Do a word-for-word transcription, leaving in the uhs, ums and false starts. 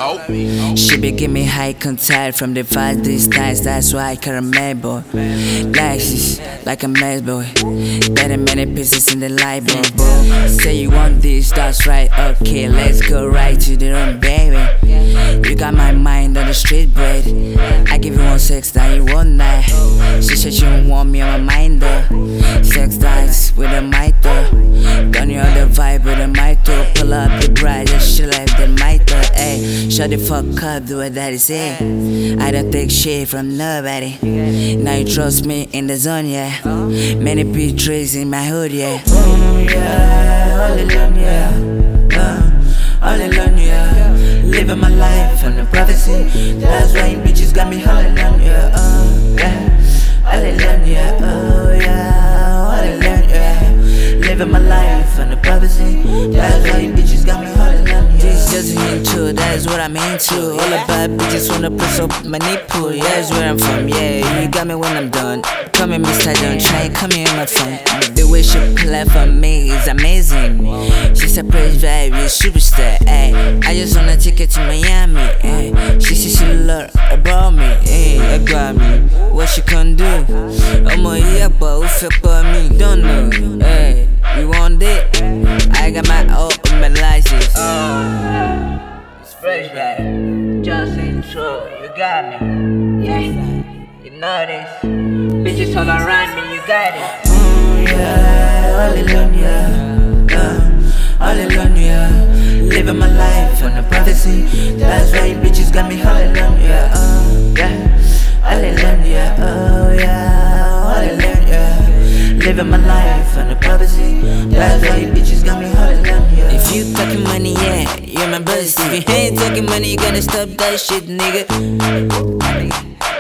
She be give me high contact from the fast distance, that's why I can't remember. Like she's like a mess boy, better many pieces in the light bulb. Say you want this, that's right, okay, let's go right to the room, baby. You got my mind on the street bread. I give you one sex, now you want that. She said she don't want me on my mind though. Sex dies with a mic though. Done you on the vibe with a mic though. Pull up the bride, just she like the mic though. Ayy, shut the fuck up, do what daddy say. I don't take shit from nobody. Now you trust me in the zone, yeah. Many big trees in my hood, yeah. Mm, yeah, all alone, yeah. Uh, all alone, yeah. Living my life on the prophecy. That's why bitches got me all alone, yeah. Uh, yeah, all alone, yeah. Oh yeah, all alone, yeah. Living my life on the prophecy. That's why bitches got me all alone, yeah. This just an intro, that's what I'm into. All about bitches wanna push up my nipple. Yeah, that's where I'm from, yeah. You got me when I'm done. Come in, mister, don't try, come here on my phone. The way she play for me is amazing. She's a praise vibe, a superstar, ayy. I just wanna take her to Miami, ayy. She said she love about me, ayy. I got me, what she can do? I'm a yakba, who feel for me? Don't know, ayy. You want it? I got my own my license. Oh, it's fresh, right? Just intro, you got me. Yeah, you know this. Bitches all around me, you got it. Mm, yeah, all alone, yeah. Uh, all alone, yeah. Living my life on the prophecy. That's why bitches got me all alone, yeah. Uh, yeah, all alone, yeah. Oh yeah, all alone, yeah. Living my life on the prophecy. That's why bitches got me all alone, yeah. If you talking money, yeah, you're my buzz. If you ain't talking money, you gotta stop that shit, nigga.